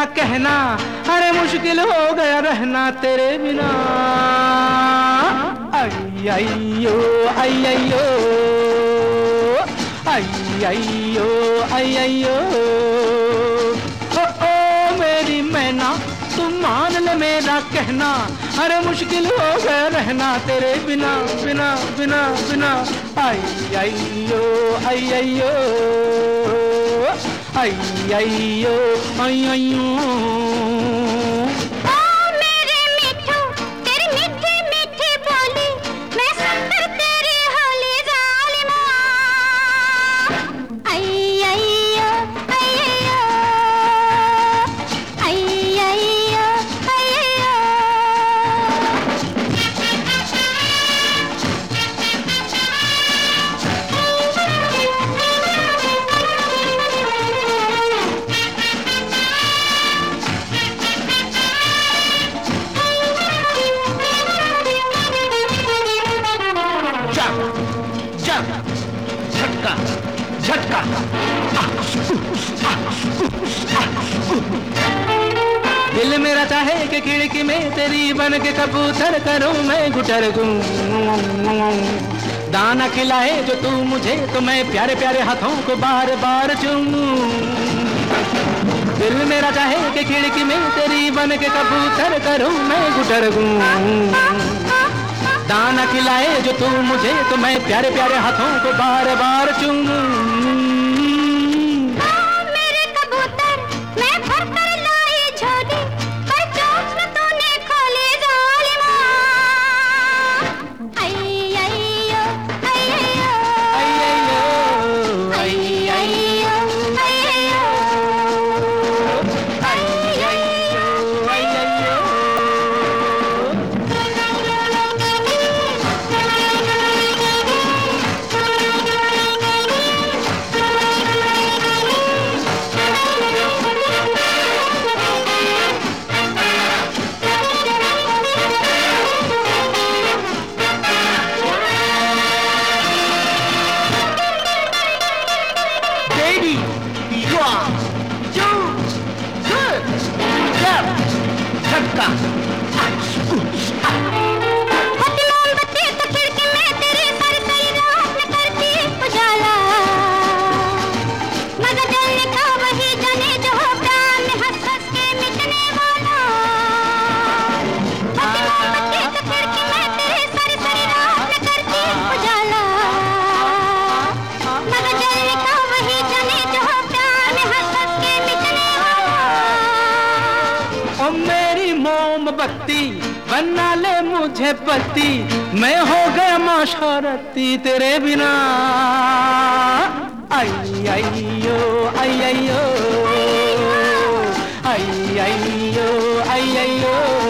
कहना, अरे मुश्किल हो गया रहना तेरे बिना। आई अयो आई अयो आई अयो आई अयो, ओ मेरी मैना तुम मान ले मेरा कहना, अरे मुश्किल हो गया रहना तेरे बिना बिना बिना बिना। आई अयो आई अयो आई अयो आई अयो। झटका झटका, दिल मेरा चाहे कि खिड़की में तेरी बन के कबूतर करूं मैं गुटर गूं। दाना खिलाए जो तू मुझे तो मैं प्यारे प्यारे हाथों को बार बार चूमूं। दिल मेरा चाहे कि खिड़की में तेरी बन के कबूतर करूं मैं गुटर गूं। दाना खिलाए जो तू मुझे तो मैं प्यारे प्यारे हाथों को बार बार चूमूं। मेरे कबूतर मैं भर कर लाई झोली, पर चोंच में तूने खोली जालिमा। आई अयो आई अयो आई अयो आई अयो आई अयो आई अयो आई अयो। Baby, you are too good. झटका होती मोमबत्ती तो खिड़की में तेरी सारी सारी रात में करती उजाला। मगर जलने का वही जाने जो हो प्यार में हंस हंस के मिटने वाला। होती मोमबत्ती तो खिड़की में तेरी सारी सारी रात में करती उजाला। मगर जलने का वही जाने जो हो प्यार में हंस हंस के मिटने वाला। ओ मेरी मोमबत्ती बना ले मुझे पति, मैं हो गया माशरती तेरे बिना। आई अयो आई अयो आई अयो आई अयो।